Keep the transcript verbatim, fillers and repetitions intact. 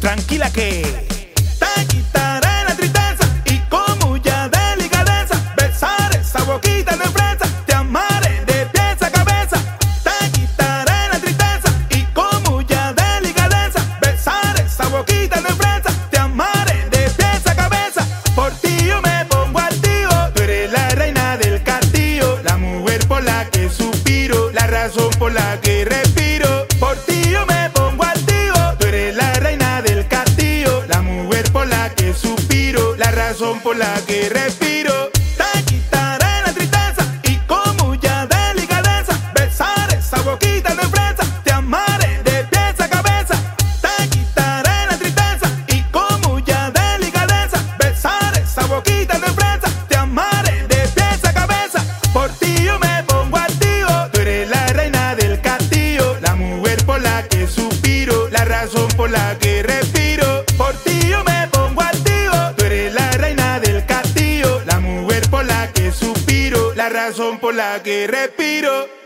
Tranquila que te quitaré la tristeza y con mucha delicadeza besar esa boquita de fresa, te amaré de pies a cabeza. Te quitaré la tristeza y con mucha delicadeza besar esa boquita de fresa, te amaré de pies a cabeza. Por ti yo me pongo al tío, tú eres la reina del castillo, la mujer por la que suspiro, la razón por la que respiro. Por ti yo me pongo al tío, tú eres la reina del castillo, la mujer por la que suspiro, la razón por la que respiro. Te quitaré la tristeza y con mucha delicadeza besar esa boquita de fresa, te amaré de pies a cabeza. Te quitaré la tristeza y con mucha delicadeza besar esa boquita de fresa, te amaré de pies a cabeza. Por ti yo me pongo al tío, tú eres la reina del castillo, la mujer por la que suspiro, la razón por la que respiro. Por ti yo me pongo al tío, tú eres la reina del castillo, la mujer por la que suspiro, la razón por la que respiro.